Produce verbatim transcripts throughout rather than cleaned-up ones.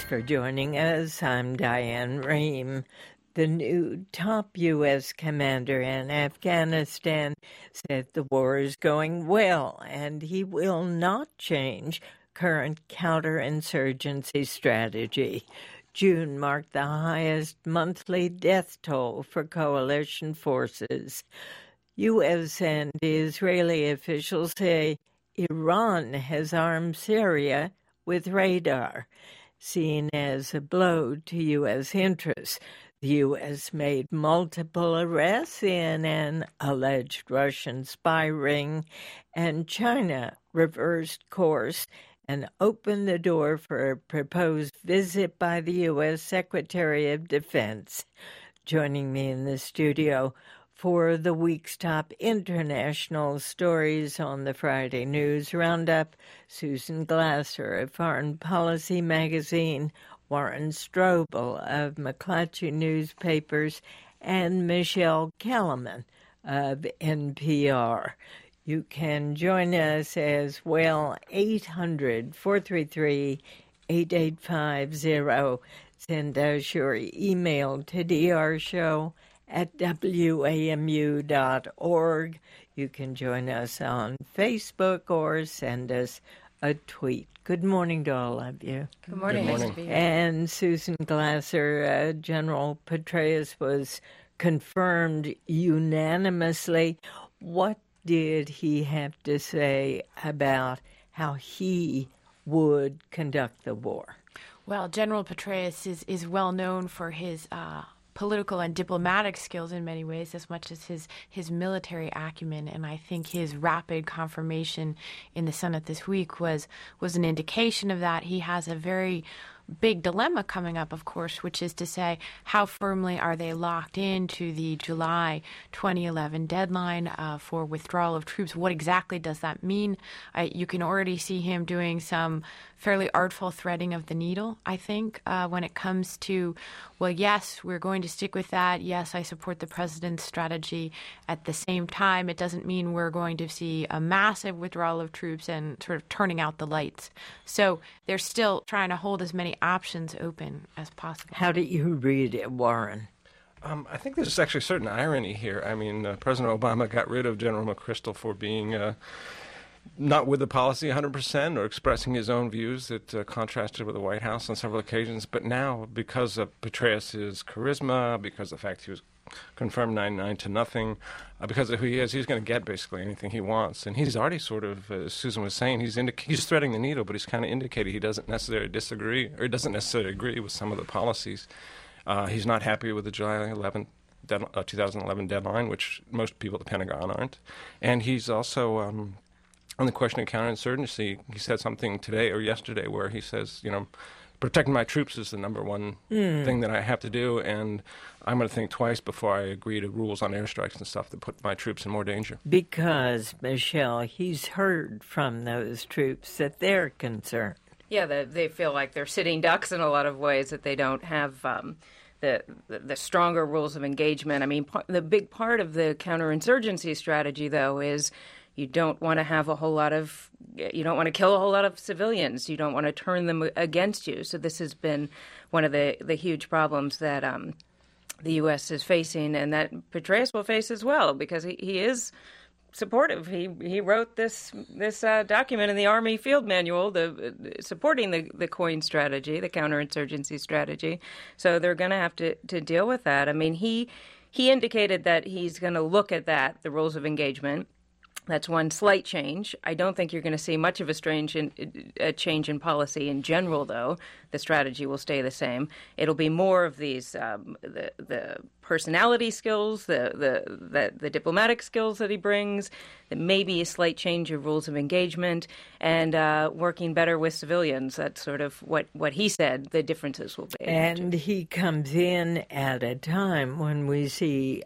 for joining us. I'm Diane Rehm. The new top U S commander in Afghanistan said the war is going well, and he will not change current counterinsurgency strategy. June marked the highest monthly death toll for coalition forces. U S and Israeli officials say Iran has armed Syria with radar, seen as a blow to U S interests. The U S made multiple arrests in an alleged Russian spy ring, and China reversed course and opened the door for a proposed visit by the U S Secretary of Defense. Joining me in the studio for the week's top international stories on the Friday News Roundup, Susan Glasser of Foreign Policy Magazine, Warren Strobel of McClatchy Newspapers, and Michelle Kellerman of N P R. You can join us as well, eight hundred, four three three, eight eight five zero. Send us your email to drshow at w a m u dot org. You can join us on Facebook or send us a tweet. Good morning to all of you. Good morning. Good morning. Nice to be here. And Susan Glasser, uh, General Petraeus was confirmed unanimously. What did he have to say about how he would conduct the war? Well, General Petraeus is, is well known for his uh, political and diplomatic skills in many ways, as much as his, his military acumen. And I think his rapid confirmation in the Senate this week was, was an indication of that. He has a very big dilemma coming up, of course, which is to say, how firmly are they locked into the July twenty eleven deadline uh, for withdrawal of troops? What exactly does that mean? Uh, you can already see him doing some fairly artful threading of the needle, I think, uh, when it comes to, well, yes, we're going to stick with that. Yes, I support the president's strategy. At the same time, it doesn't mean we're going to see a massive withdrawal of troops and sort of turning out the lights. So they're still trying to hold as many options open as possible. How do you read it, Warren? Um, I think there's actually a certain irony here. I mean, uh, President Obama got rid of General McChrystal for being uh, not with the policy one hundred percent or expressing his own views that uh, contrasted with the White House on several occasions. But now, because of Petraeus' charisma, because of the fact he was confirmed ninety-nine to nothing, uh, because of who he is, he's going to get basically anything he wants. And he's already sort of, uh, as Susan was saying, he's indica- he's threading the needle, but he's kind of indicated he doesn't necessarily disagree, or doesn't necessarily agree with some of the policies. Uh, he's not happy with the July eleventh, dead- uh, twenty eleven deadline, which most people at the Pentagon aren't. And he's also, um, on the question of counterinsurgency, he said something today or yesterday where he says, you know, protecting my troops is the number one mm. thing that I have to do, and I'm going to think twice before I agree to rules on airstrikes and stuff that put my troops in more danger. Because, Michelle, he's heard from those troops that they're concerned. Yeah, the, they feel like they're sitting ducks in a lot of ways, that they don't have um, the, the the stronger rules of engagement. I mean, p- the big part of the counterinsurgency strategy, though, is you don't want to have a whole lot of, you don't want to kill a whole lot of civilians. You don't want to turn them against you. So this has been one of the, the huge problems that um, the U S is facing, and that Petraeus will face as well, because he, he is supportive. He he wrote this this uh, document in the Army Field Manual, the uh, supporting the, the COIN strategy, the counterinsurgency strategy. So they're going to have to to deal with that. I mean, he he indicated that he's going to look at that, the rules of engagement. That's one slight change. I don't think you're going to see much of a, strange in, a change in policy in general, though. The strategy will stay the same. It'll be more of these um, the the personality skills, the, the the the diplomatic skills that he brings. Maybe a slight change of rules of engagement and uh, working better with civilians. That's sort of what, what he said the differences will be. And he comes in at a time when we see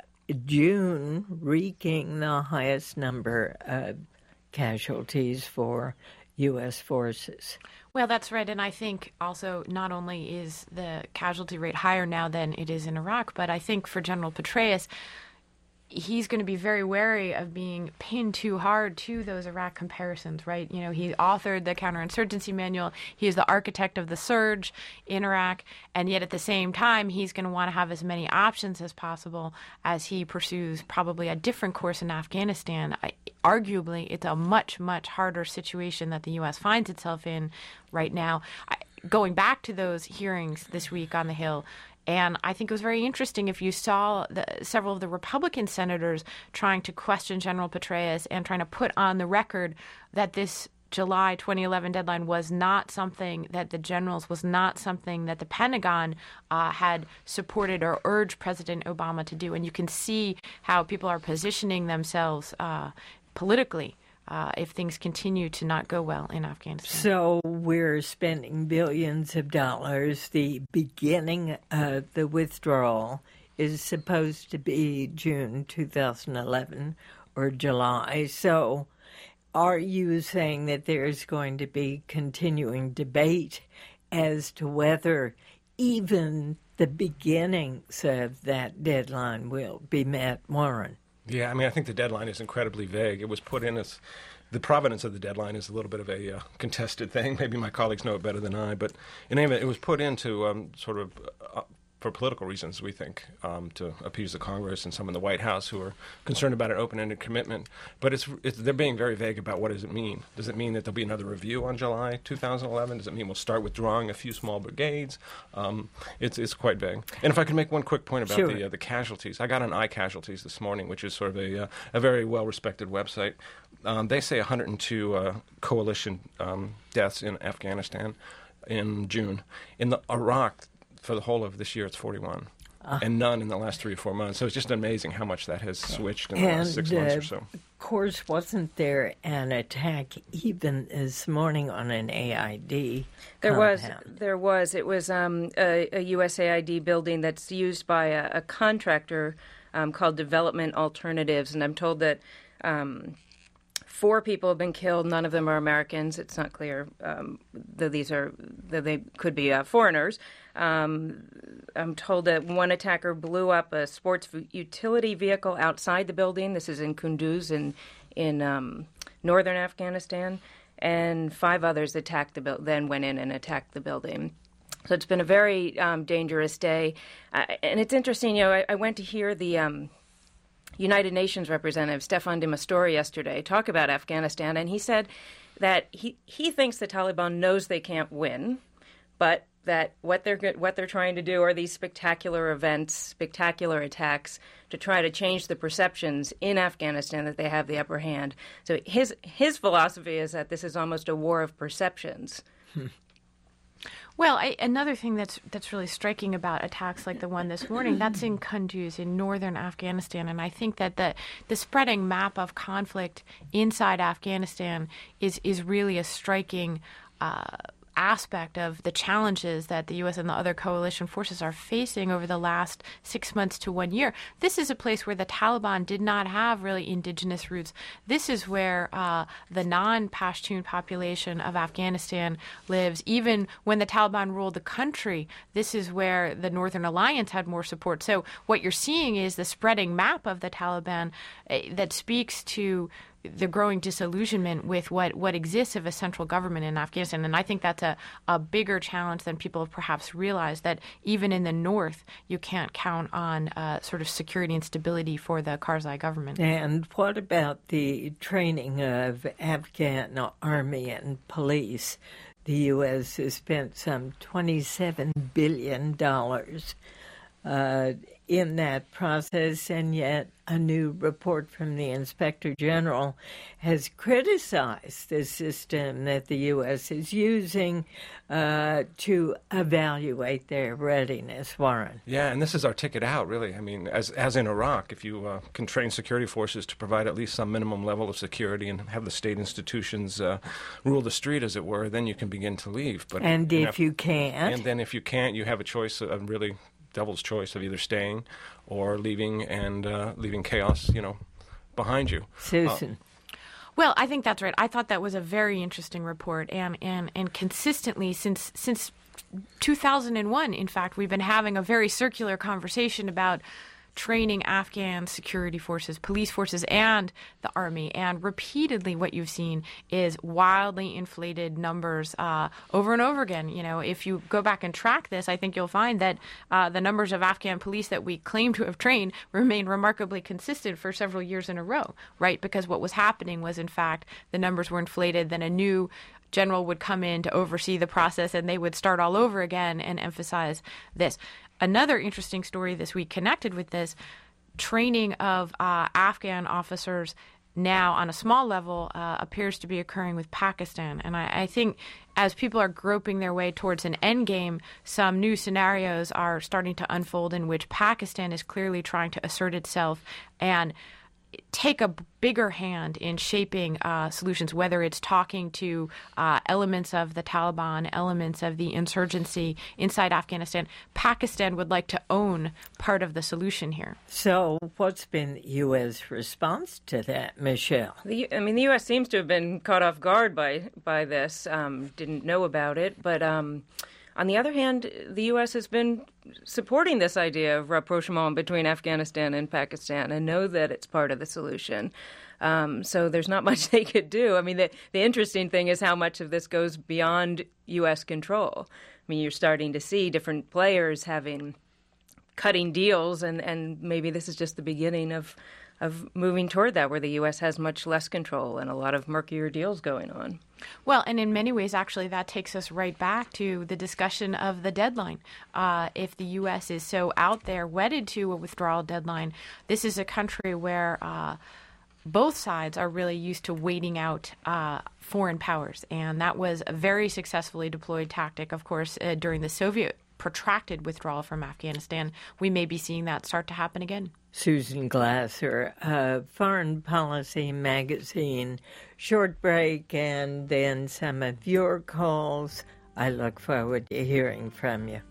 June wreaking the highest number of casualties for U S forces. Well, that's right. And I think also not only is the casualty rate higher now than it is in Iraq, but I think for General Petraeus, he's going to be very wary of being pinned too hard to those Iraq comparisons, right? You know, he authored the counterinsurgency manual. He is the architect of the surge in Iraq. And yet at the same time, he's going to want to have as many options as possible as he pursues probably a different course in Afghanistan. I, arguably, it's a much, much harder situation that the U S finds itself in right now. I, going back to those hearings this week on the Hill, and I think it was very interesting if you saw the, several of the Republican senators trying to question General Petraeus and trying to put on the record that this July twenty eleven deadline was not something that the generals, was not something that the Pentagon uh, had supported or urged President Obama to do. And you can see how people are positioning themselves uh, politically Uh, if things continue to not go well in Afghanistan. So we're spending billions of dollars. The beginning of the withdrawal is supposed to be June two thousand eleven or July. So are you saying that there's going to be continuing debate as to whether even the beginnings of that deadline will be met, Warren? Yeah, I mean, I think the deadline is incredibly vague. It was put in as the provenance of the deadline is a little bit of a uh, contested thing. Maybe my colleagues know it better than I, but in any event, it was put into um, sort of uh, for political reasons, we think, um, to appease the Congress and some in the White House who are concerned about an open-ended commitment. But it's, it's they're being very vague about what does it mean. Does it mean that there'll be another review on July two thousand eleven? Does it mean we'll start withdrawing a few small brigades? Um, it's it's quite vague. And if I could make one quick point about Sure. the uh, the casualties, I got on iCasualties this morning, which is sort of a uh, a very well-respected website. Um, they say one hundred two uh, coalition um, deaths in Afghanistan in June. In the Iraq, for the whole of this year, it's forty-one, uh, and none in the last three or four months. So it's just amazing how much that has switched in the and, last six months uh, or so. Of course, wasn't there an attack even this morning on an A I D There compound? was, there was. It was um, a, a U S A I D building that's used by a, a contractor um, called Development Alternatives, and I'm told that um, four people have been killed. None of them are Americans. It's not clear um, that these are that they could be uh, foreigners. Um, I'm told that one attacker blew up a sports utility vehicle outside the building. This is in Kunduz in in um, northern Afghanistan, and five others attacked the buil- then went in and attacked the building. So it's been a very um, dangerous day, uh, and it's interesting. You know, I, I went to hear the Um, United Nations representative Staffan de Mistura yesterday talk about Afghanistan, and he said that he, he thinks the Taliban knows they can't win, but that what they're what they're trying to do are these spectacular events, spectacular attacks to try to change the perceptions in Afghanistan that they have the upper hand. So his his philosophy is that this is almost a war of perceptions. Hmm. Well, I, another thing that's that's really striking about attacks like the one this morning, that's in Kunduz in northern Afghanistan, and I think that the the spreading map of conflict inside Afghanistan is is really a striking uh, aspect of the challenges that the U S and the other coalition forces are facing over the last six months to one year. This is a place where the Taliban did not have really indigenous roots. This is where uh, the non-Pashtun population of Afghanistan lives. Even when the Taliban ruled the country, this is where the Northern Alliance had more support. So what you're seeing is the spreading map of the Taliban uh, that speaks to the growing disillusionment with what, what exists of a central government in Afghanistan. And I think that's a, a bigger challenge than people have perhaps realized, that even in the north, you can't count on uh, sort of security and stability for the Karzai government. And what about the training of Afghan army and police? The U S has spent some twenty-seven billion dollars uh, in that process, and yet a new report from the Inspector General has criticized the system that the U S is using uh, to evaluate their readiness. Warren. Yeah, and this is our ticket out, really. I mean, as as in Iraq, if you uh, can train security forces to provide at least some minimum level of security and have the state institutions uh, rule the street, as it were, then you can begin to leave. But and if Af- you can't? And then if you can't, you have a choice, a really devil's choice of either staying or leaving and uh, leaving chaos, you know, behind you. Susan. Uh, Well, I think that's right. I thought that was a very interesting report, and, and, and consistently since since two thousand one, in fact, we've been having a very circular conversation about training Afghan security forces, police forces, and the army. And repeatedly what you've seen is wildly inflated numbers uh, over and over again. You know, if you go back and track this, I think you'll find that uh, the numbers of Afghan police that we claim to have trained remain remarkably consistent for several years in a row, right? Because what was happening was, in fact, the numbers were inflated, then a new general would come in to oversee the process, and they would start all over again and emphasize this. Another interesting story this week connected with this, training of uh, Afghan officers now on a small level uh, appears to be occurring with Pakistan. And I, I think as people are groping their way towards an end game, some new scenarios are starting to unfold in which Pakistan is clearly trying to assert itself and take a bigger hand in shaping uh, solutions, whether it's talking to uh, elements of the Taliban, elements of the insurgency inside Afghanistan. Pakistan would like to own part of the solution here. So what's been the U S response to that, Michelle? The, I mean, the U S seems to have been caught off guard by, by this, um, didn't know about it, but... Um, On the other hand, the U S has been supporting this idea of rapprochement between Afghanistan and Pakistan and know that it's part of the solution. Um, so there's not much they could do. I mean, the, the interesting thing is how much of this goes beyond U S control. I mean, you're starting to see different players having cutting deals, and, and maybe this is just the beginning of of moving toward that, where the U S has much less control and a lot of murkier deals going on. Well, and in many ways, actually, that takes us right back to the discussion of the deadline. Uh, if the U S is so out there wedded to a withdrawal deadline, this is a country where uh, both sides are really used to waiting out uh, foreign powers. And that was a very successfully deployed tactic, of course, uh, during the Soviet protracted withdrawal from Afghanistan. We may be seeing that start to happen again. Susan Glasser, uh, Foreign Policy Magazine. Short break and then some of your calls. I look forward to hearing from you.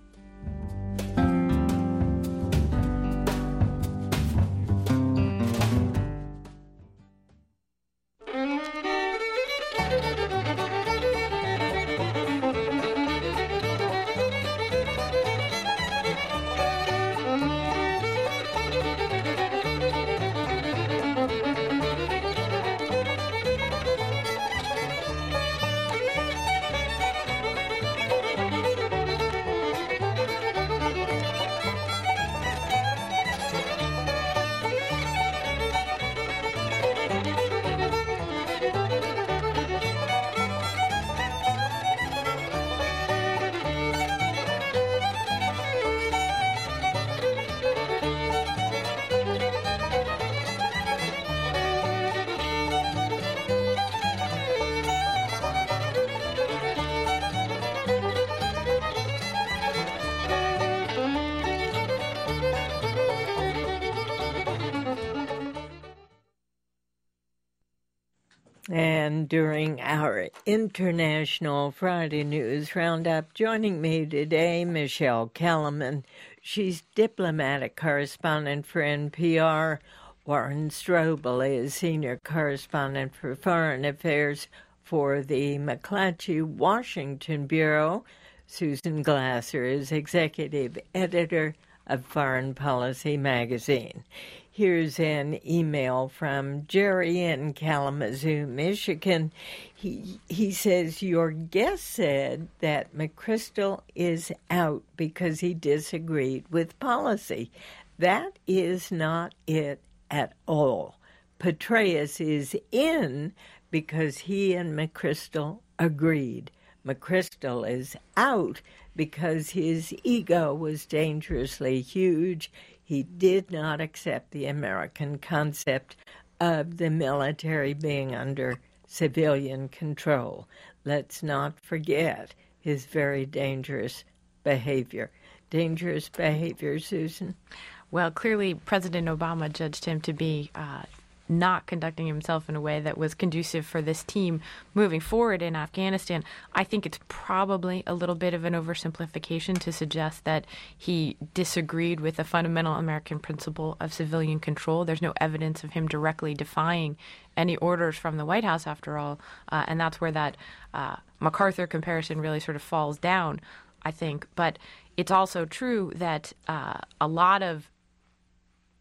And during our International Friday News Roundup, joining me today, Michelle Kellerman. She's diplomatic correspondent for N P R. Warren Strobel is senior correspondent for Foreign Affairs for the McClatchy Washington Bureau. Susan Glasser is executive editor of Foreign Policy Magazine. Here's an email from Jerry in Kalamazoo, Michigan. He he says, your guest said that McChrystal is out because he disagreed with policy. That is not it at all. Petraeus is in because he and McChrystal agreed. McChrystal is out because his ego was dangerously huge. He did not accept the American concept of the military being under civilian control. Let's not forget his very dangerous behavior. Dangerous behavior, Susan? Well, clearly President Obama judged him to be uh, not conducting himself in a way that was conducive for this team moving forward in Afghanistan. I think it's probably a little bit of an oversimplification to suggest that he disagreed with the fundamental American principle of civilian control. There's no evidence of him directly defying any orders from the White House, after all, uh, and that's where that uh, MacArthur comparison really sort of falls down, I think. But it's also true that uh, a lot of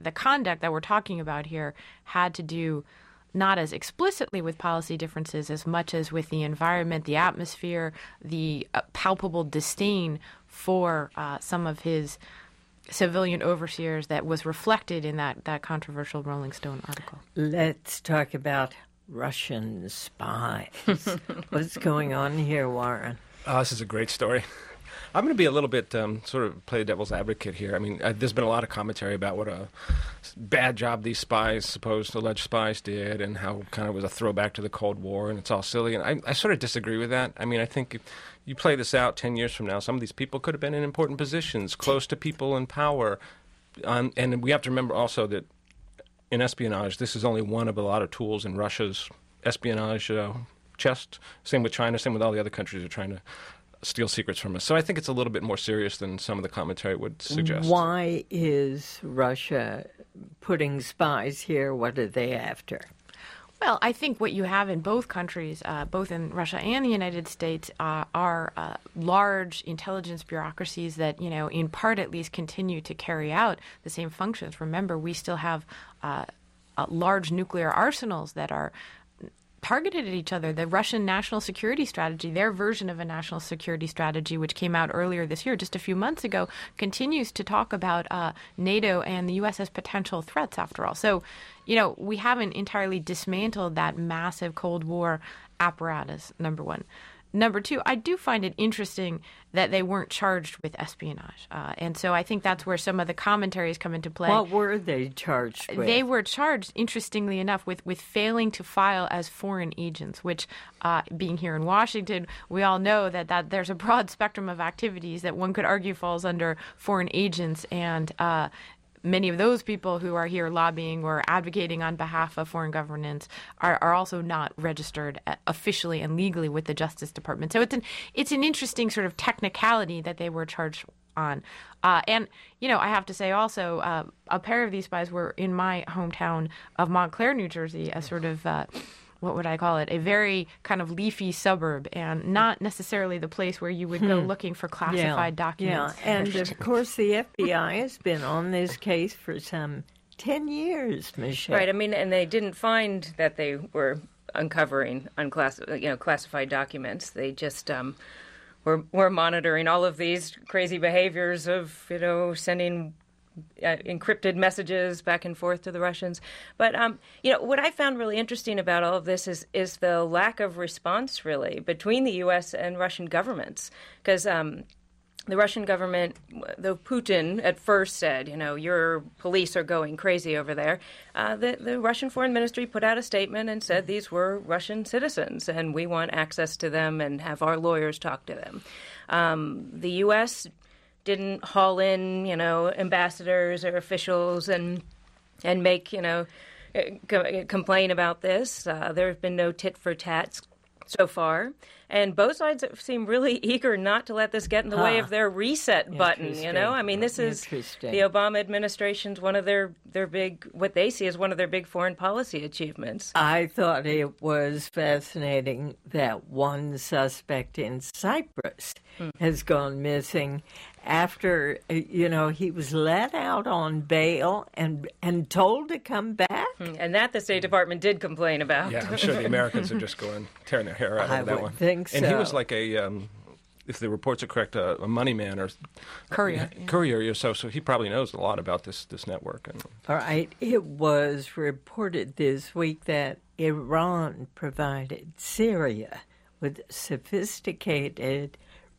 the conduct that we're talking about here had to do not as explicitly with policy differences as much as with the environment, the atmosphere, the uh, palpable disdain for uh, some of his civilian overseers that was reflected in that, that controversial Rolling Stone article. Let's talk about Russian spies. What's going on here, Warren? Oh, this is a great story. I'm going to be a little bit um, sort of play devil's advocate here. I mean, uh, there's been a lot of commentary about what a bad job these spies, supposed alleged spies, did, and how kind of was a throwback to the Cold War, and it's all silly. And I, I sort of disagree with that. I mean, I think if you play this out ten years from now, some of these people could have been in important positions, close to people in power. Um, and we have to remember also that in espionage, this is only one of a lot of tools in Russia's espionage uh, chest. Same with China, same with all the other countries who are trying to steal secrets from us. So I think it's a little bit more serious than some of the commentary would suggest. Why is Russia putting spies here? What are they after? Well, I think what you have in both countries, uh, both in Russia and the United States, uh, are uh, large intelligence bureaucracies that, you know, in part at least continue to carry out the same functions. Remember, we still have uh, uh, large nuclear arsenals that are targeted at each other. The Russian national security strategy, their version of a national security strategy, which came out earlier this year, just a few months ago, continues to talk about uh, NATO and the U S as potential threats, after all. So, you know, we haven't entirely dismantled that massive Cold War apparatus, number one. Number two, I do find it interesting that they weren't charged with espionage. Uh, and so I think that's where some of the commentaries come into play. What were they charged with? They were charged, interestingly enough, with, with failing to file as foreign agents, which, uh, being here in Washington, we all know that, that there's a broad spectrum of activities that one could argue falls under foreign agents, and uh, many of those people who are here lobbying or advocating on behalf of foreign governments are, are also not registered officially and legally with the Justice Department. So it's an it's an interesting sort of technicality that they were charged on. Uh, and, you know, I have to say also, uh, a pair of these spies were in my hometown of Montclair, New Jersey, a sort of uh, what would I call it, a very kind of leafy suburb, and not necessarily the place where you would go hmm. looking for classified yeah. documents. Yeah, and of course the F B I has been on this case for some ten years, Michelle. Right, I mean, and they didn't find that they were uncovering unclassified, you know, classified documents. They just um, were, were monitoring all of these crazy behaviors of, you know, sending Uh, encrypted messages back and forth to the Russians. But, um, you know, what I found really interesting about all of this is is the lack of response, really, between the U S and Russian governments. Because um, the Russian government, though Putin at first said, you know, your police are going crazy over there, uh, the, the Russian Foreign Ministry put out a statement and said these were Russian citizens and we want access to them and have our lawyers talk to them. Um, the U S didn't haul in, you know, ambassadors or officials and and make, you know, co- complain about this. Uh, there have been no tit for tats so far. And both sides seem really eager not to let this get in the huh. way of their reset button, you know? I mean, this is the Obama administration's one of their, their big, what they see as one of their big foreign policy achievements. I thought it was fascinating that one suspect in Cyprus hmm. has gone missing after, you know, he was let out on bail and and told to come back. And that the State Department did complain about. Yeah, I'm sure the Americans are just going, tearing their hair out I over that would one. think so. And he was like a, um, if the reports are correct, a, a money man or courier. Uh, courier, yeah. so so he probably knows a lot about this, this network. And, all right. It was reported this week that Iran provided Syria with sophisticated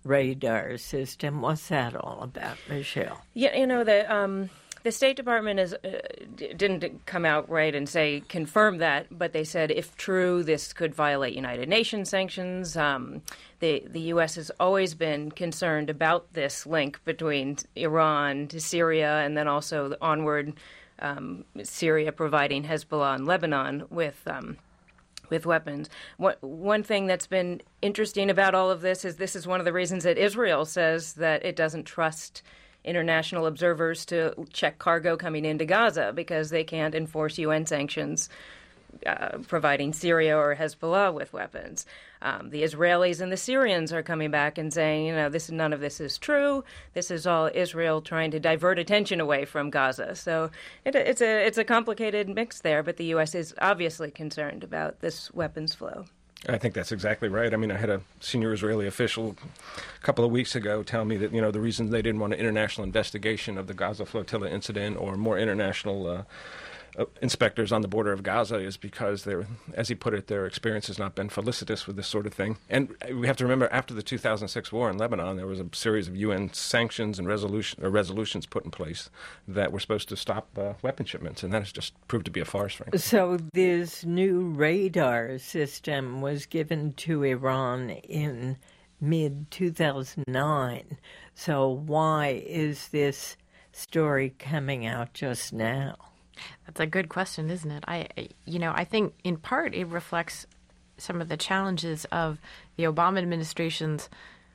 radar system. What's that all about, Michelle? Yeah, you know, the um, the State Department is uh, didn't come out right and say confirm that, but they said if true, this could violate United Nations sanctions. Um, the the U S has always been concerned about this link between Iran to Syria, and then also the onward um, Syria providing Hezbollah and Lebanon with. Um, with weapons. What, one thing that's been interesting about all of this is this is one of the reasons that Israel says that it doesn't trust international observers to check cargo coming into Gaza because they can't enforce U N sanctions uh, providing Syria or Hezbollah with weapons. Um, the Israelis and the Syrians are coming back and saying, you know, this none of this is true. This is all Israel trying to divert attention away from Gaza. So it, it's a it's a complicated mix there, but the U S is obviously concerned about this weapons flow. I think that's exactly right. I mean, I had a senior Israeli official a couple of weeks ago tell me that, you know, the reason they didn't want an international investigation of the Gaza flotilla incident or more international uh, uh, inspectors on the border of Gaza is because, they're, as he put it, their experience has not been felicitous with this sort of thing. And we have to remember, after the two thousand six war in Lebanon, there was a series of U N sanctions and resolution, or resolutions put in place that were supposed to stop uh, weapon shipments, and that has just proved to be a farce, frankly. So this new radar system was given to Iran in mid two thousand nine. So why is this story coming out just now? That's a good question, isn't it? I, you know, I think in part it reflects some of the challenges of the Obama administration's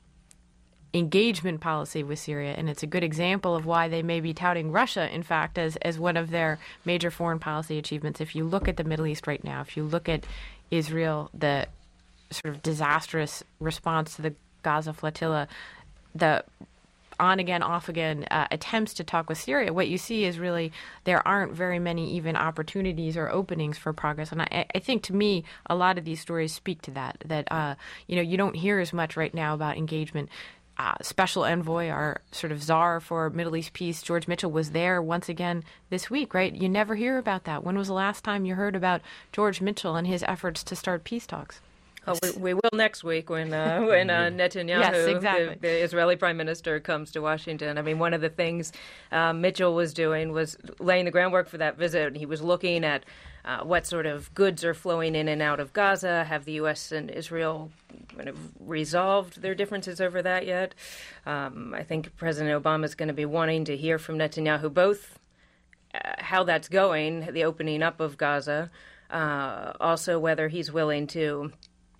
engagement policy with Syria, and it's a good example of why they may be touting Russia, in fact, as, as one of their major foreign policy achievements. If you look at the Middle East right now, if you look at Israel, the sort of disastrous response to the Gaza flotilla, the on-again, off-again uh, attempts to talk with Syria, what you see is really there aren't very many even opportunities or openings for progress. And I, I think, to me, a lot of these stories speak to that, that, uh, you know, you don't hear as much right now about engagement. Uh, Special Envoy, our sort of czar for Middle East peace, George Mitchell, was there once again this week, right? You never hear about that. When was the last time you heard about George Mitchell and his efforts to start peace talks? Oh, we, we will next week when uh, when uh, Netanyahu, yes, exactly. the, the Israeli prime minister, comes to Washington. I mean, one of the things uh, Mitchell was doing was laying the groundwork for that visit. He was looking at uh, what sort of goods are flowing in and out of Gaza. Have the U S and Israel kind of resolved their differences over that yet? Um, I think President Obama is going to be wanting to hear from Netanyahu both uh, how that's going, the opening up of Gaza, uh, also whether he's willing to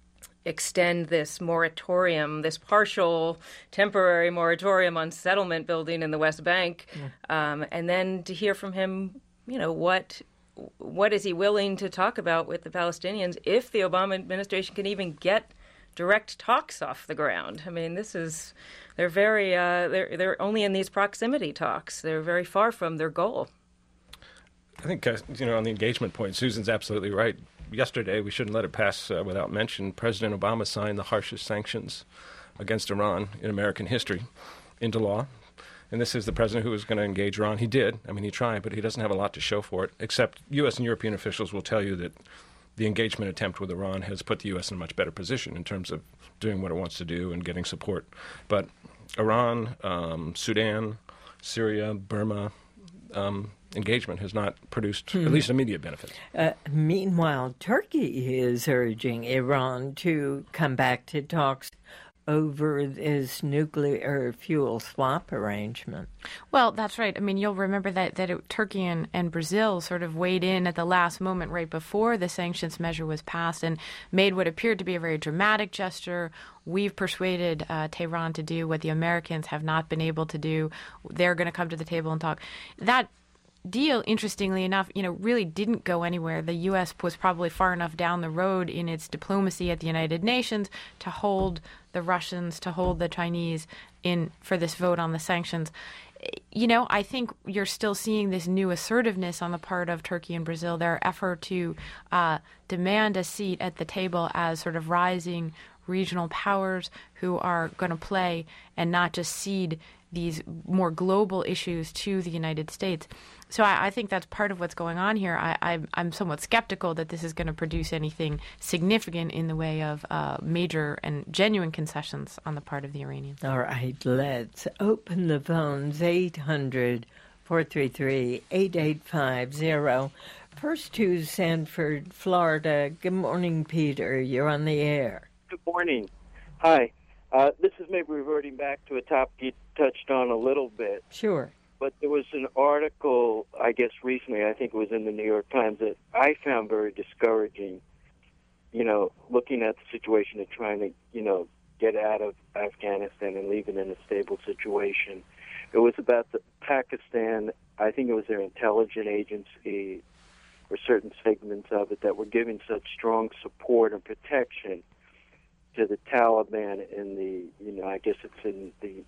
extend this moratorium, this partial temporary moratorium on settlement building in the West Bank, yeah. um, and then to hear from him, you know, what what is he willing to talk about with the Palestinians if the Obama administration can even get direct talks off the ground. I mean, this is they're very uh, they're they're only in these proximity talks. They're very far from their goal. I think, uh, you know, on the engagement point, Susan's absolutely right. Yesterday, we shouldn't let it pass uh, without mention, President Obama signed the harshest sanctions against Iran in American history into law. And this is the president who was going to engage Iran. He did. I mean, he tried, but he doesn't have a lot to show for it, except U S and European officials will tell you that the engagement attempt with Iran has put the U S in a much better position in terms of doing what it wants to do and getting support. But Iran, um, Sudan, Syria, Burma, um, engagement has not produced hmm. at least immediate benefit. Uh, meanwhile, Turkey is urging Iran to come back to talks over this nuclear fuel swap arrangement. Well, that's right. I mean, you'll remember that, that it, Turkey and, and Brazil sort of weighed in at the last moment right before the sanctions measure was passed and made what appeared to be a very dramatic gesture. We've persuaded uh, Tehran to do what the Americans have not been able to do. They're going to come to the table and talk. That deal, interestingly enough, you know, really didn't go anywhere. The U S was probably far enough down the road in its diplomacy at the United Nations to hold the Russians, to hold the Chinese in for this vote on the sanctions. You know, I think you're still seeing this new assertiveness on the part of Turkey and Brazil, their effort to uh, demand a seat at the table as sort of rising regional powers who are going to play and not just cede these more global issues to the United States. So I, I think that's part of what's going on here. I, I, I'm somewhat skeptical that this is going to produce anything significant in the way of uh, major and genuine concessions on the part of the Iranians. All right, let's open the phones, eight hundred, four three three, eight eight five zero. First to Sanford, Florida. Good morning, Peter. You're on the air. Good morning. Hi. Uh, this is maybe reverting back to a topic you touched on a little bit. Sure. But there was an article, I guess recently, I think it was in the New York Times, that I found very discouraging, you know, looking at the situation and trying to, you know, get out of Afghanistan and leave it in a stable situation. It was about the Pakistan, I think it was their intelligence agency, or certain segments of it that were giving such strong support and protection to the Taliban in the, you know, I guess it's in the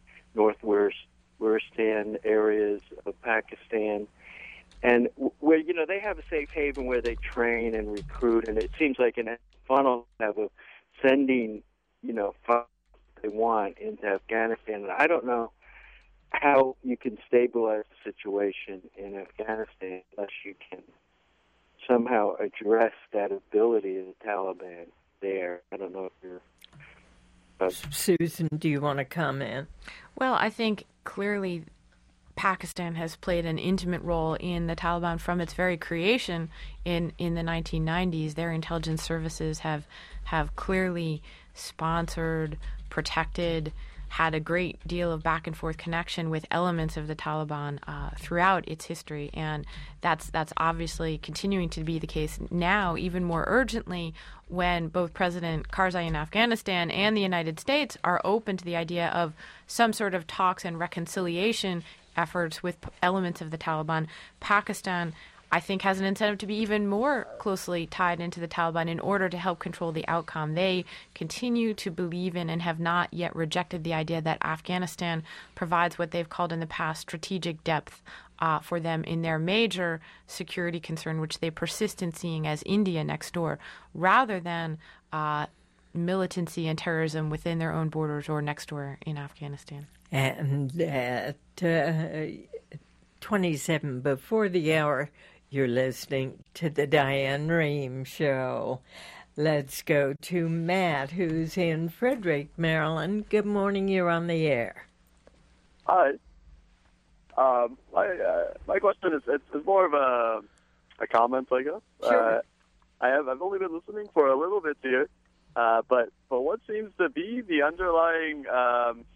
northwestern areas of Pakistan, and where, you know, they have a safe haven where they train and recruit, and it seems like in funnel have a sending, you know, they want into Afghanistan. And I don't know how you can stabilize the situation in Afghanistan unless you can somehow address that ability of the Taliban there. I don't know if you're... Uh, Susan, do you want to comment? Well, I think clearly Pakistan has played an intimate role in the Taliban from its very creation in, in the nineteen nineties. Their intelligence services have have clearly sponsored, protected, had a great deal of back and forth connection with elements of the Taliban uh, throughout its history, and that's that's obviously continuing to be the case now, even more urgently, when both President Karzai in Afghanistan and the United States are open to the idea of some sort of talks and reconciliation efforts with elements of the Taliban. Pakistan, I think, has an incentive to be even more closely tied into the Taliban in order to help control the outcome. They continue to believe in and have not yet rejected the idea that Afghanistan provides what they've called in the past strategic depth uh, for them in their major security concern, which they persist in seeing as India next door, rather than uh, militancy and terrorism within their own borders or next door in Afghanistan. And at uh, twenty-seven before the hour, you're listening to the Diane Rehm Show. Let's go to Matt, who's in Frederick, Maryland. Good morning. You're on the air. Hi. Um, my uh, my question is it's, it's more of a a comment, I guess. Sure. Uh, I have I've only been listening for a little bit here, uh, but but what seems to be the underlying um,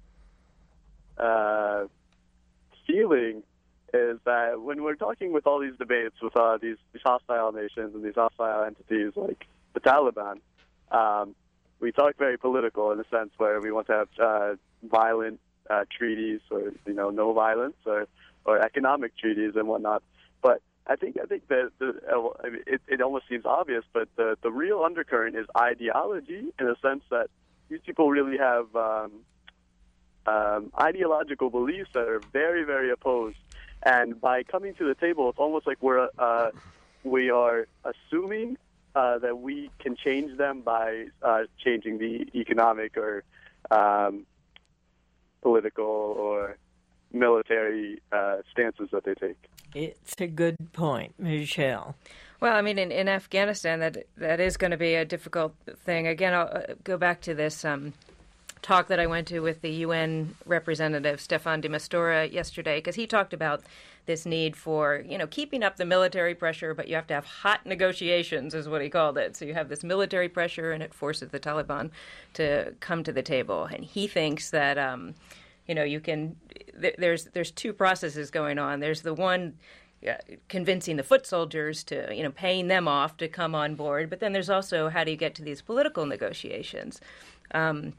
uh, feeling is that when we're talking with all these debates with uh, these, these hostile nations and these hostile entities like the Taliban, um, we talk very political in a sense where we want to have uh, violent uh, treaties or, you know, no violence or, or economic treaties and whatnot. But I think I think that the, I mean, it, it almost seems obvious, but the, the real undercurrent is ideology in a sense that these people really have um, um, ideological beliefs that are very, very opposed. And by coming to the table, it's almost like we're uh, we are assuming uh, that we can change them by uh, changing the economic or um, political or military uh, stances that they take. It's a good point, Michelle. Well, I mean, in, in Afghanistan, that that is going to be a difficult thing. Again, I'll uh, go back to this um, talk that I went to with the U N representative, Stefan de Mistura, yesterday, because he talked about this need for, you know, keeping up the military pressure, but you have to have hot negotiations, is what he called it. So you have this military pressure, and it forces the Taliban to come to the table. And he thinks that, um, you know, you can, th- there's there's two processes going on. There's the one uh, convincing the foot soldiers to, you know, paying them off to come on board. But then there's also how do you get to these political negotiations? Um,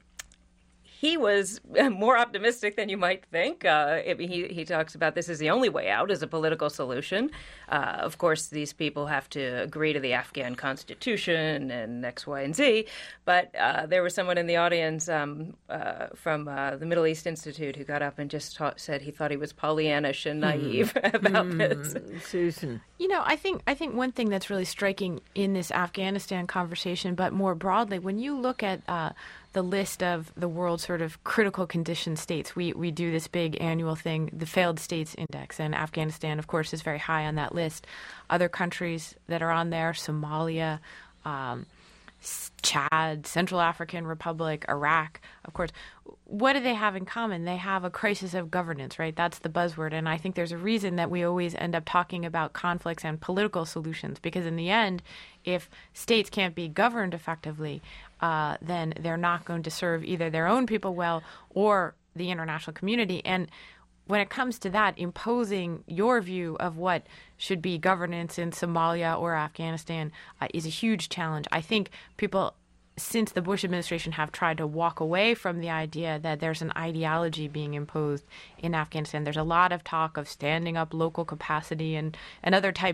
He was more optimistic than you might think. Uh, it, he, he talks about this as the only way out, as a political solution. Uh, of course, these people have to agree to the Afghan constitution and X, Y, and Z. But uh, there was someone in the audience um, uh, from uh, the Middle East Institute who got up and just ta- said he thought he was Pollyannish and naive mm. about mm. this. Susan. You know, I think I think one thing that's really striking in this Afghanistan conversation, but more broadly, when you look at uh, the list of the world's sort of critical condition states, we we do this big annual thing, the Failed States Index, and Afghanistan, of course, is very high on that list. Other countries that are on there, Somalia, um, Chad, Central African Republic, Iraq, of course. What do they have in common? They have a crisis of governance, right? That's the buzzword. And I think there's a reason that we always end up talking about conflicts and political solutions, because in the end, if states can't be governed effectively, uh, then they're not going to serve either their own people well or the international community. And when it comes to that, imposing your view of what should be governance in Somalia or Afghanistan uh, is a huge challenge. I think people, since the Bush administration, have tried to walk away from the idea that there's an ideology being imposed in Afghanistan. There's a lot of talk of standing up local capacity and, and other type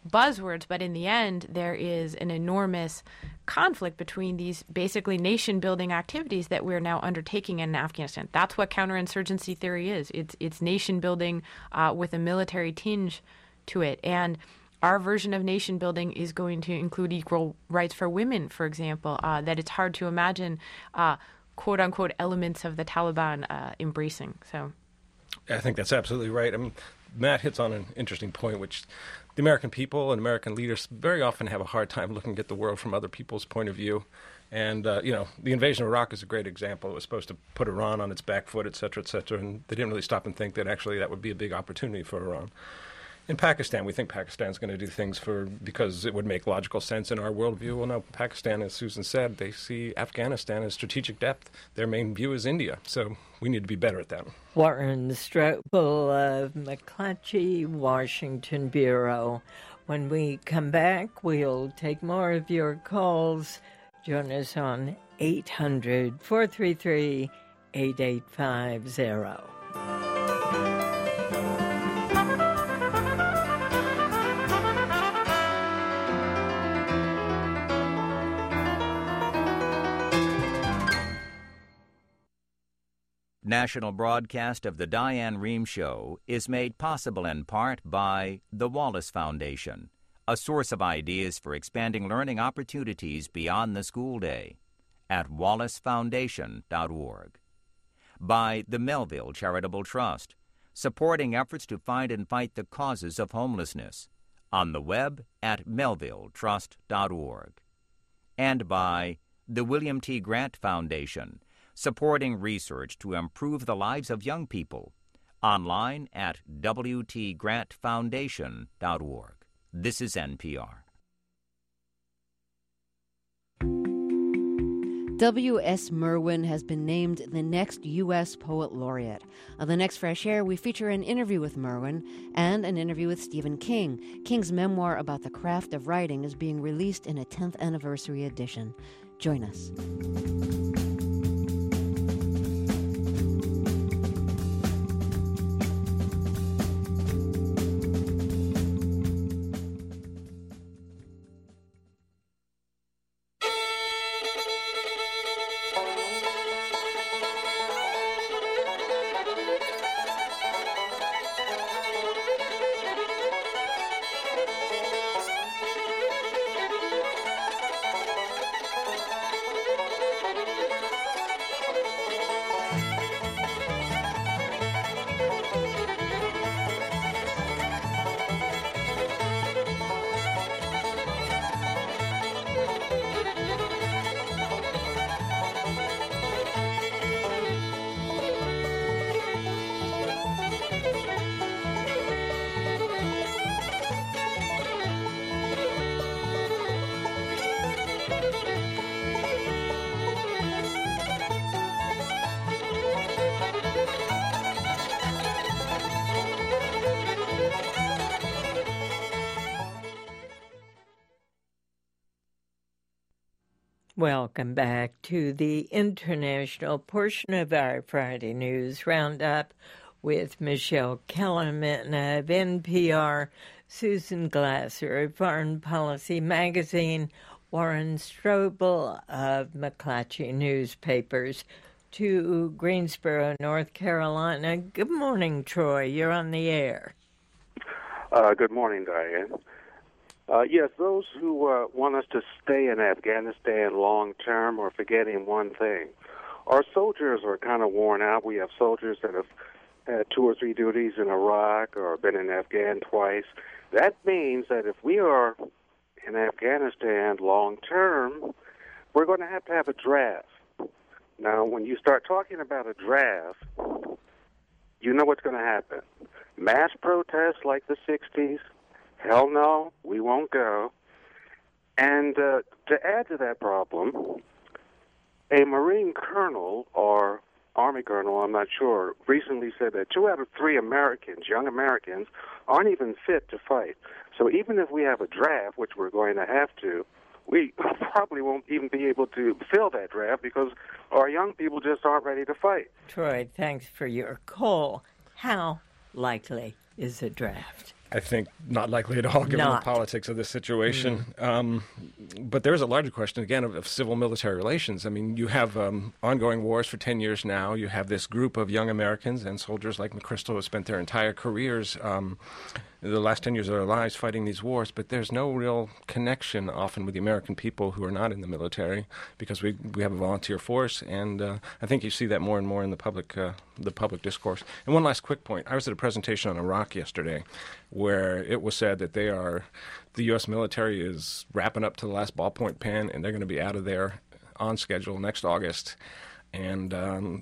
buzzwords, but in the end, there is an enormous conflict between these basically nation-building activities that we're now undertaking in Afghanistan. That's what counterinsurgency theory is. It's it's nation-building uh, with a military tinge to it. And our version of nation-building is going to include equal rights for women, for example, uh, that it's hard to imagine uh, quote-unquote elements of the Taliban uh, embracing. So, I think that's absolutely right. I mean, Matt hits on an interesting point, which the American people and American leaders very often have a hard time looking at the world from other people's point of view. And, uh, you know, the invasion of Iraq is a great example. It was supposed to put Iran on its back foot, et cetera, et cetera, and they didn't really stop and think that actually that would be a big opportunity for Iran. In Pakistan, we think Pakistan's going to do things for because it would make logical sense in our worldview. Well, no, Pakistan, as Susan said, they see Afghanistan as strategic depth. Their main view is India, so we need to be better at that. Warren Strobel of McClatchy Washington Bureau. When we come back, we'll take more of your calls. Join us on eight hundred, four three three, eight eight five zero. National broadcast of the Diane Rehm Show is made possible in part by the Wallace Foundation, a source of ideas for expanding learning opportunities beyond the school day, at wallace foundation dot org. By the Melville Charitable Trust, supporting efforts to find and fight the causes of homelessness, on the web at melville trust dot org. And by the William T. Grant Foundation, supporting research to improve the lives of young people, online at w t grant foundation dot org. This is N P R. W S. Merwin has been named the next U S Poet Laureate. On the next Fresh Air, we feature an interview with Merwin and an interview with Stephen King. King's memoir about the craft of writing is being released in a tenth anniversary edition. Join us. Welcome back to the international portion of our Friday News Roundup with Michelle Kellerman of N P R, Susan Glasser of Foreign Policy Magazine, Warren Strobel of McClatchy Newspapers. To Greensboro, North Carolina. Good morning, Troy. You're on the air. Uh, good morning, Diane. Uh, yes, those who uh, want us to stay in Afghanistan long term are forgetting one thing. Our soldiers are kind of worn out. We have soldiers that have had two or three duties in Iraq or been in Afghan twice. That means that if we are in Afghanistan long term, we're going to have to have a draft. Now, when you start talking about a draft, you know what's going to happen. Mass protests like the sixties. Hell no, we won't go. And uh, to add to that problem, a Marine colonel or Army colonel, I'm not sure, recently said that two out of three Americans, young Americans, aren't even fit to fight. So even if we have a draft, which we're going to have to, we probably won't even be able to fill that draft because our young people just aren't ready to fight. Troy, thanks for your call. How likely is a draft? I think not likely at all, given Not. the politics of this situation. Mm. Um, but there's a larger question, again, of, of civil-military relations. I mean, you have um, ongoing wars for ten years now. You have this group of young Americans and soldiers like McChrystal who have spent their entire careers, um, the last ten years of their lives, fighting these wars. But there's no real connection often with the American people who are not in the military, because we we have a volunteer force, and uh, I think you see that more and more in the public uh, the public discourse. And one last quick point. I was at a presentation on Iraq yesterday, where it was said that they are, the U S military is wrapping up to the last ballpoint pen, and they're going to be out of there on schedule next August. And um,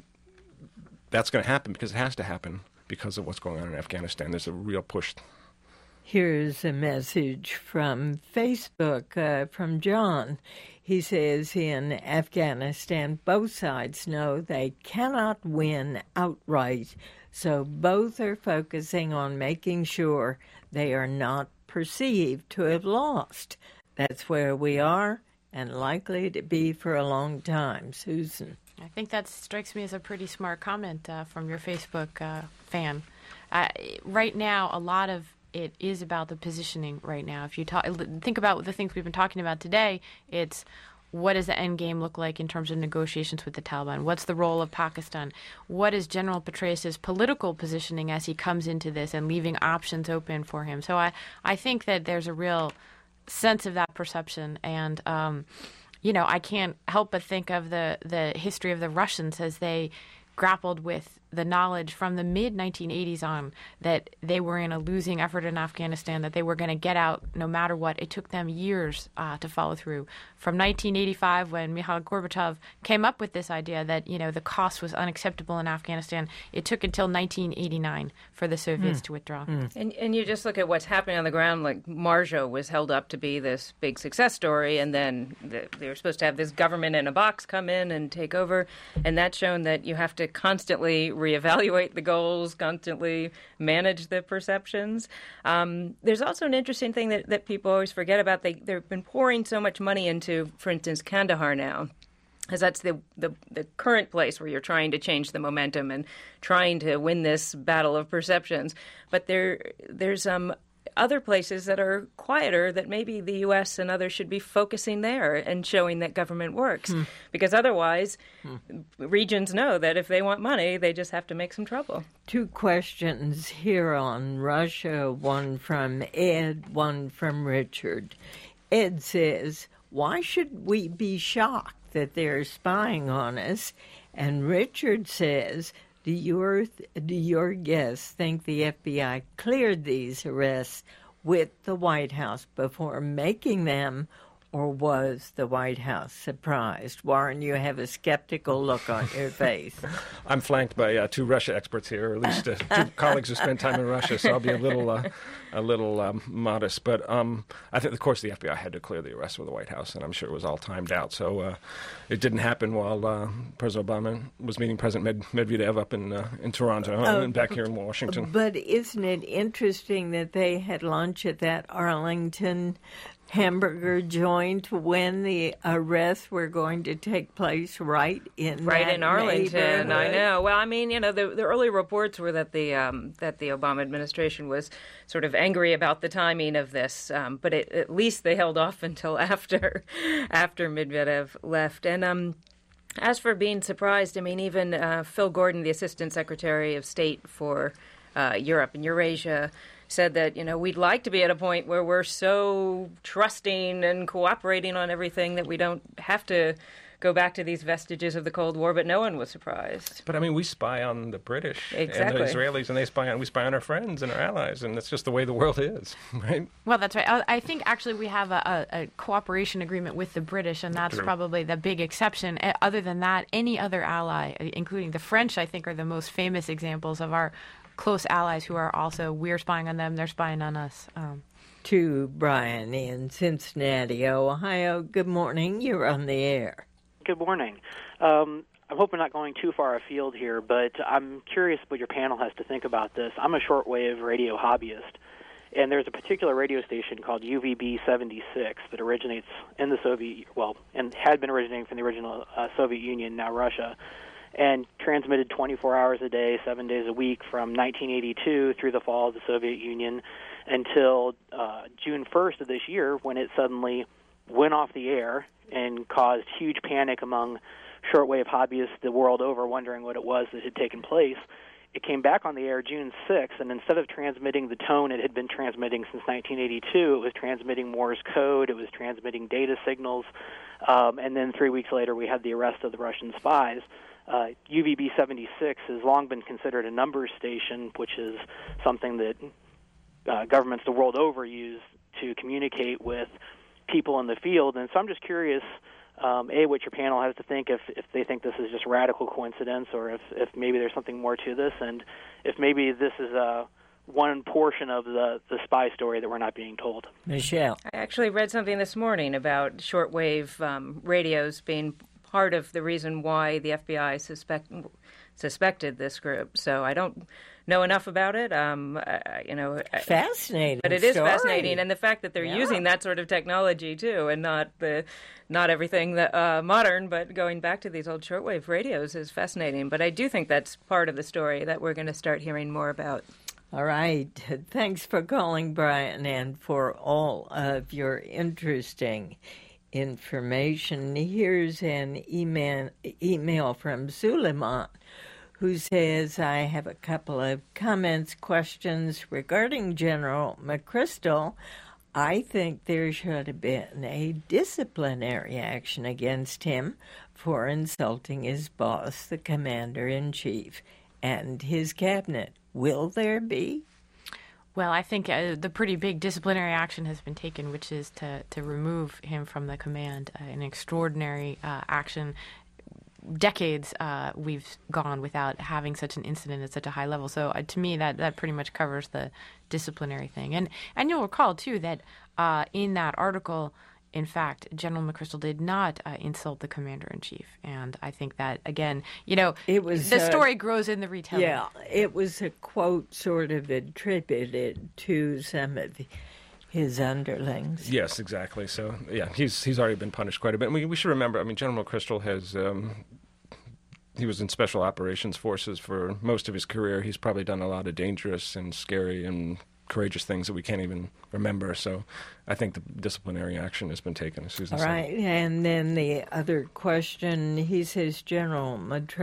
that's going to happen because it has to happen because of what's going on in Afghanistan. There's a real push. Here's a message from Facebook uh, from John. He says, in Afghanistan, both sides know they cannot win outright, so both are focusing on making sure they are not perceived to have lost. That's where we are, and likely to be for a long time. Susan. I think that strikes me as a pretty smart comment uh, from your Facebook uh, fan. Uh, right now, a lot of it is about the positioning right now. If you talk, think about the things we've been talking about today, it's what does the end game look like in terms of negotiations with the Taliban? What's the role of Pakistan? What is General Petraeus' political positioning as he comes into this and leaving options open for him? So I, I think that there's a real sense of that perception. And, um, you know, I can't help but think of the, the history of the Russians as they grappled with the knowledge from the mid nineteen eighties on that they were in a losing effort in Afghanistan, that they were going to get out no matter what. It took them years uh, to follow through. From nineteen eighty-five, when Mikhail Gorbachev came up with this idea that, you know, the cost was unacceptable in Afghanistan, it took until nineteen eighty-nine for the Soviets mm. to withdraw. Mm. And, and you just look at what's happening on the ground, like Marjo was held up to be this big success story, and then the, they were supposed to have this government in a box come in and take over, and that's shown that you have to constantly reevaluate the goals, constantly manage the perceptions. Um, there's also an interesting thing that, that people always forget about. They, they've been pouring so much money into, for instance, Kandahar now, because that's the, the the current place where you're trying to change the momentum and trying to win this battle of perceptions. But there there's um other places that are quieter that maybe the U S and others should be focusing there and showing that government works. Hmm. Because otherwise, hmm. regions know that if they want money, they just have to make some trouble. Two questions here on Russia, one from Ed, one from Richard. Ed says, why should we be shocked that they're spying on us? And Richard says, Do your, do your guests think the F B I cleared these arrests with the White House before making them, or was the White House surprised? Warren, you have a skeptical look on your face. I'm flanked by uh, two Russia experts here, or at least uh, two colleagues who spent time in Russia, so I'll be a little uh, a little um, modest. But um, I think, of course, the F B I had to clear the arrest with the White House, and I'm sure it was all timed out. So uh, it didn't happen while uh, President Obama was meeting President Med- Medvedev up in, uh, in Toronto uh, and back here in Washington. But isn't it interesting that they had lunch at that Arlington hamburger joint when the arrests were going to take place right in right that in Arlington? I neighborhood? know. Well, I mean, you know, the, the early reports were that the um, that the Obama administration was sort of angry about the timing of this, um, but it, at least they held off until after after Medvedev left. And um, as for being surprised, I mean, even uh, Phil Gordon, the Assistant Secretary of State for uh, Europe and Eurasia, said that, you know, we'd like to be at a point where we're so trusting and cooperating on everything that we don't have to go back to these vestiges of the Cold War, but no one was surprised. But I mean, we spy on the British exactly. and the Israelis, and they spy on we spy on our friends and our allies, and that's just the way the world is, right? Well, that's right. I think actually we have a, a, a cooperation agreement with the British, and that's True. probably the big exception. Other than that, any other ally, including the French, I think, are the most famous examples of our close allies who are also, we're spying on them, they're spying on us. Um, to Brian in Cincinnati, Ohio. Good morning. You're on the air. Good morning. Um, I'm hoping not going too far afield here, but I'm curious what your panel has to think about this. I'm a shortwave radio hobbyist, and there's a particular radio station called U V B seventy-six that originates in the Soviet, well, and had been originating from the original uh, Soviet Union, now Russia, and transmitted twenty-four hours a day, seven days a week from nineteen eighty-two through the fall of the Soviet Union. until uh, June first of this year, when it suddenly went off the air and caused huge panic among shortwave hobbyists the world over, wondering what it was that had taken place. It came back on the air June sixth, and instead of transmitting the tone it had been transmitting since nineteen eighty-two, it was transmitting Morse code, it was transmitting data signals, um, and then three weeks later we had the arrest of the Russian spies. Uh, U V B seventy-six has long been considered a numbers station, which is something that uh, governments the world over use to communicate with people in the field. And so I'm just curious, Um, A, what your panel has to think, if, if they think this is just radical coincidence, or if, if maybe there's something more to this, and if maybe this is uh, one portion of the, the spy story that we're not being told. Michelle. I actually read something this morning about shortwave um, radios being part of the reason why the F B I suspect, suspected this group. So I don't know enough about it. Um, uh, you know, fascinating, but it is story. fascinating, and the fact that they're yeah. using that sort of technology too, and not the, not everything that uh, modern, but going back to these old shortwave radios is fascinating. But I do think that's part of the story that we're going to start hearing more about. All right. Thanks for calling, Brian, and for all of your interesting information. Here's an email, email from Suleiman, who says, I have a couple of comments, questions regarding General McChrystal. I think there should have been a disciplinary action against him for insulting his boss, the commander-in-chief, and his cabinet. Will there be? Well, I think uh, the pretty big disciplinary action has been taken, which is to, to remove him from the command, uh, an extraordinary uh, action. Decades uh, we've gone without having such an incident at such a high level. So uh, to me, that, that pretty much covers the disciplinary thing. And and you'll recall, too, that uh, in that article, in fact, General McChrystal did not uh, insult the commander-in-chief. And I think that, again, you know, it was, the uh, story grows in the retelling. Yeah, it was a quote sort of attributed to some of the his underlings. Yes, exactly. So, yeah, he's he's already been punished quite a bit. And we, we should remember, I mean, General McChrystal has, um, he was in Special Operations Forces for most of his career. He's probably done a lot of dangerous and scary and courageous things that we can't even remember. So I think the disciplinary action has been taken, as Susan All said. right. And then the other question, he says General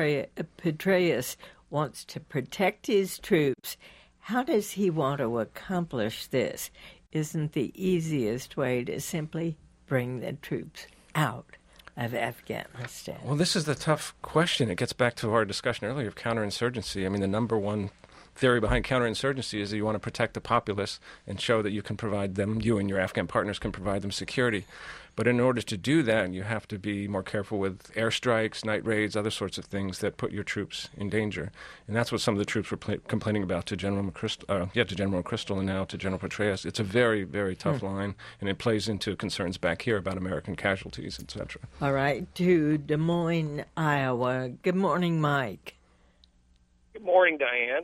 Petraeus wants to protect his troops. How does he want to accomplish this? Isn't the easiest way to simply bring the troops out of Afghanistan? Well, this is the tough question. It gets back to our discussion earlier of counterinsurgency. I mean, the number one theory behind counterinsurgency is that you want to protect the populace and show that you can provide them, you and your Afghan partners can provide them security. But in order to do that, you have to be more careful with airstrikes, night raids, other sorts of things that put your troops in danger. And that's what some of the troops were pl- complaining about to General McChrystal, uh, yeah, to General McChrystal and now to General Petraeus. It's a very, very tough hmm. line, and it plays into concerns back here about American casualties, et cetera. All right, to Des Moines, Iowa. Good morning, Mike. Good morning, Diane.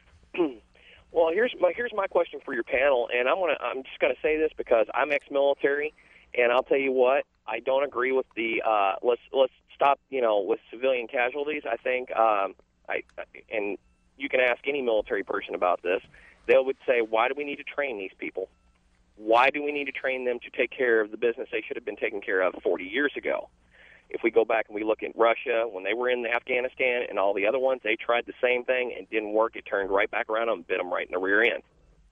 Well, here's my here's my question for your panel, and I'm gonna I'm just gonna say this because I'm ex-military. And I'll tell you what, I don't agree with the uh, let's let's stop, you know, with civilian casualties. I think, um, I and you can ask any military person about this. They would say, why do we need to train these people? Why do we need to train them to take care of the business they should have been taken care of forty years ago? If we go back and we look at Russia, when they were in Afghanistan and all the other ones, they tried the same thing and didn't work. It turned right back around and bit them right in the rear end.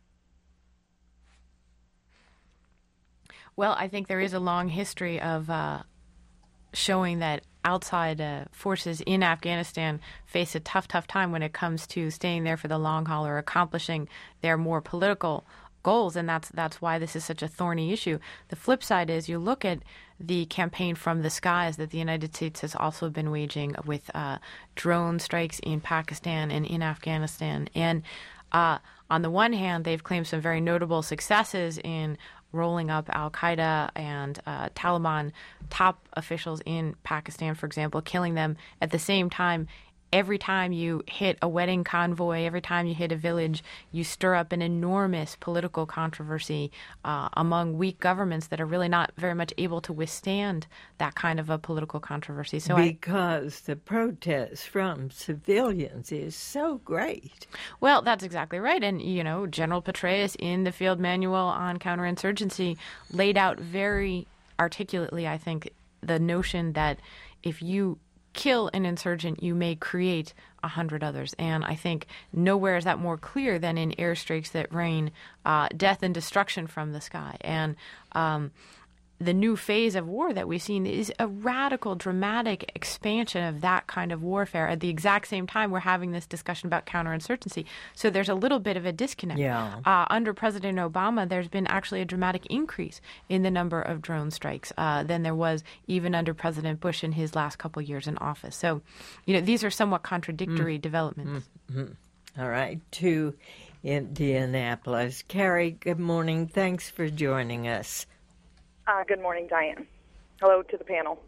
Well, I think there is a long history of uh, showing that outside uh, forces in Afghanistan face a tough, tough time when it comes to staying there for the long haul or accomplishing their more political goals, and that's that's why this is such a thorny issue. The flip side is you look at the campaign from the skies that the United States has also been waging with uh, drone strikes in Pakistan and in Afghanistan. And uh, on the one hand, they've claimed some very notable successes in rolling up al-Qaeda and uh, Taliban top officials in Pakistan, for example, killing them. At the same time, every time you hit a wedding convoy, every time you hit a village, you stir up an enormous political controversy uh, among weak governments that are really not very much able to withstand that kind of a political controversy. So because I, the protest from civilians is so great. Well, that's exactly right. And, you know, General Petraeus in the Field Manual on Counterinsurgency laid out very articulately, I think, the notion that if you kill an insurgent, you may create a hundred others. And I think nowhere is that more clear than in airstrikes that rain uh, death and destruction from the sky. And um, the new phase of war that we've seen is a radical, dramatic expansion of that kind of warfare. At the exact same time, we're having this discussion about counterinsurgency. So there's a little bit of a disconnect. Yeah. Uh, under President Obama, there's been actually a dramatic increase in the number of drone strikes uh, than there was even under President Bush in his last couple years in office. So, you know, these are somewhat contradictory mm. developments. Mm-hmm. All right. To Indianapolis. Carrie, good morning. Thanks for joining us. Uh, good morning, Diane. Hello to the panel.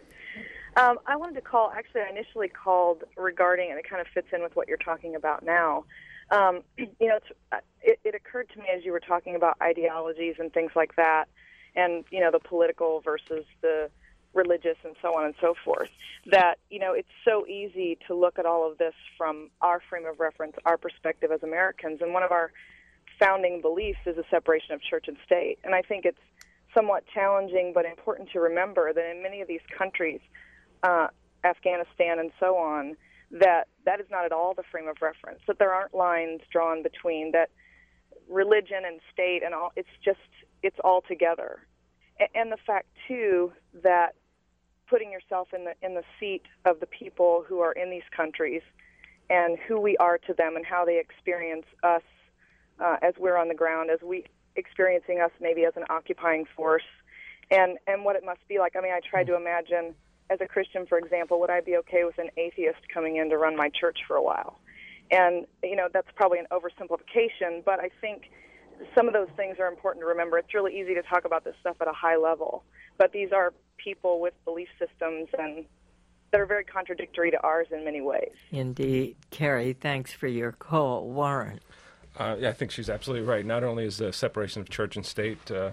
um, I wanted to call, actually I initially called regarding, and it kind of fits in with what you're talking about now. Um, you know, it's, it, it occurred to me as you were talking about ideologies and things like that, and, you know, the political versus the religious and so on and so forth, that, you know, it's so easy to look at all of this from our frame of reference, our perspective as Americans, and one of our founding beliefs is the separation of church and state. And I think it's somewhat challenging but important to remember that in many of these countries, uh, Afghanistan and so on, that that is not at all the frame of reference, that there aren't lines drawn between that religion and state and all. It's just, it's all together. And the fact, too, that putting yourself in the in the seat of the people who are in these countries and who we are to them and how they experience us uh, as we're on the ground, as we experiencing us maybe as an occupying force, and, and what it must be like. I mean, I tried to imagine, as a Christian, for example, would I be okay with an atheist coming in to run my church for a while? And, you know, that's probably an oversimplification, but I think some of those things are important to remember. It's really easy to talk about this stuff at a high level, but these are people with belief systems and that are very contradictory to ours in many ways. Indeed. Carrie, thanks for your call. Warren. Uh, yeah, I think she's absolutely right. Not only is the separation of church and state uh,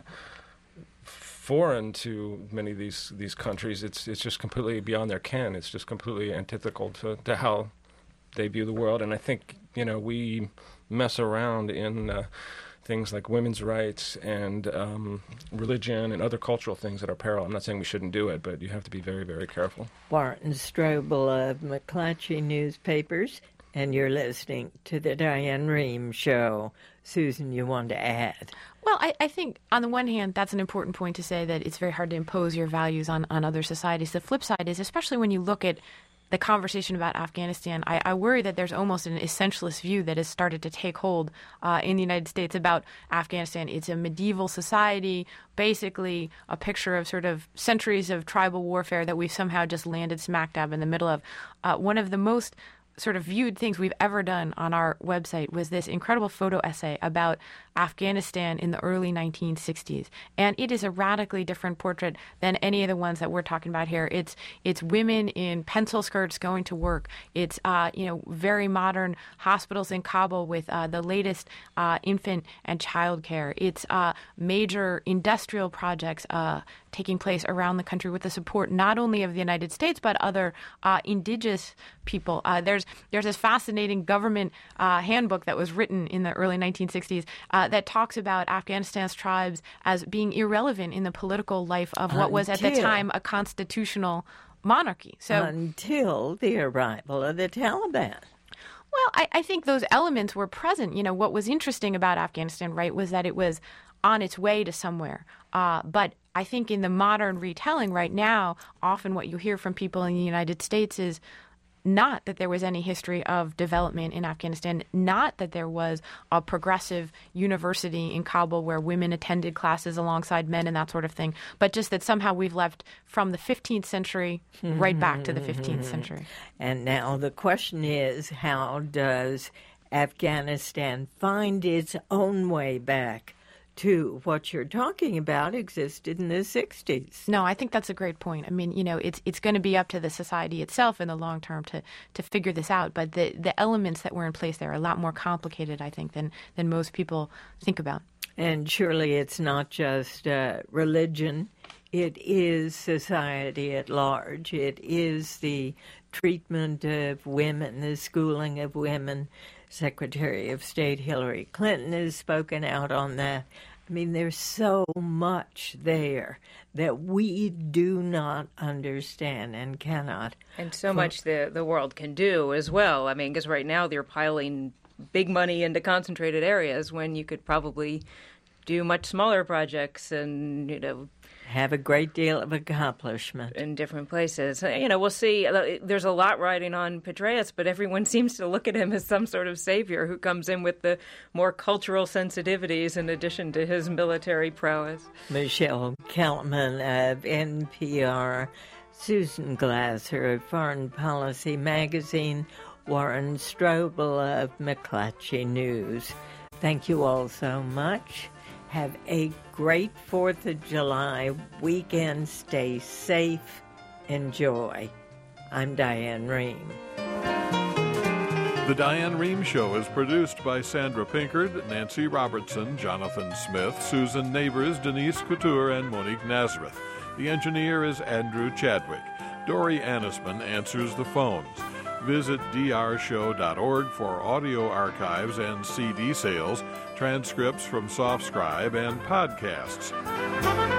foreign to many of these these countries, it's it's just completely beyond their ken. It's just completely antithetical to, to how they view the world. And I think, you know, we mess around in uh, things like women's rights and um, religion and other cultural things that are parallel. I'm not saying we shouldn't do it, but you have to be very, very careful. Barton Strobel of McClatchy Newspapers. And you're listening to the Diane Rehm Show. Susan, you want to add? Well, I, I think on the one hand, that's an important point to say that it's very hard to impose your values on, on other societies. The flip side is, especially when you look at the conversation about Afghanistan, I, I worry that there's almost an essentialist view that has started to take hold uh, in the United States about Afghanistan. It's a medieval society, basically a picture of sort of centuries of tribal warfare that we've somehow just landed smack dab in the middle of. Uh, one of the most sort of viewed things we've ever done on our website was this incredible photo essay about Afghanistan in the early nineteen sixties. And it is a radically different portrait than any of the ones that we're talking about here. It's it's women in pencil skirts going to work. It's, uh, you know, very modern hospitals in Kabul with uh, the latest uh, infant and child care. It's uh, major industrial projects uh, taking place around the country with the support not only of the United States, but other uh, indigenous people. Uh, there's there's this fascinating government uh, handbook that was written in the early nineteen sixties uh, that talks about Afghanistan's tribes as being irrelevant in the political life of what was at the time a constitutional monarchy. So until the arrival of the Taliban. Well, I, I think those elements were present. You know, what was interesting about Afghanistan, right, was that it was on its way to somewhere. Uh, but I think in the modern retelling right now, often what you hear from people in the United States is not that there was any history of development in Afghanistan, not that there was a progressive university in Kabul where women attended classes alongside men and that sort of thing, but just that somehow we've left from the fifteenth century right back to the fifteenth century. And now the question is, how does Afghanistan find its own way back to what you're talking about existed in the sixties. No, I think that's a great point. I mean, you know, it's it's going to be up to the society itself in the long term to, to figure this out. But the, the elements that were in place there are a lot more complicated, I think, than, than most people think about. And surely it's not just uh, religion. It is society at large. It is the treatment of women, the schooling of women. Secretary of State Hillary Clinton has spoken out on that. I mean, there's so much there that we do not understand and cannot. And so much the, the world can do as well. I mean, because right now they're piling big money into concentrated areas when you could probably do much smaller projects and, you know, have a great deal of accomplishment in different places. You know, we'll see. There's a lot riding on Petraeus, but everyone seems to look at him as some sort of savior who comes in with the more cultural sensitivities in addition to his military prowess. Michelle Kelman of N P R, Susan Glasser of Foreign Policy Magazine, Warren Strobel of McClatchy News. Thank you all so much. Have a great fourth of July weekend. Stay safe. Enjoy. I'm Diane Rehm. The Diane Rehm Show is produced by Sandra Pinkard, Nancy Robertson, Jonathan Smith, Susan Neighbors, Denise Couture, and Monique Nazareth. The engineer is Andrew Chadwick. Dory Annisman answers the phones. Visit d r show dot org for audio archives and C D sales, transcripts from SoftScribe, and podcasts.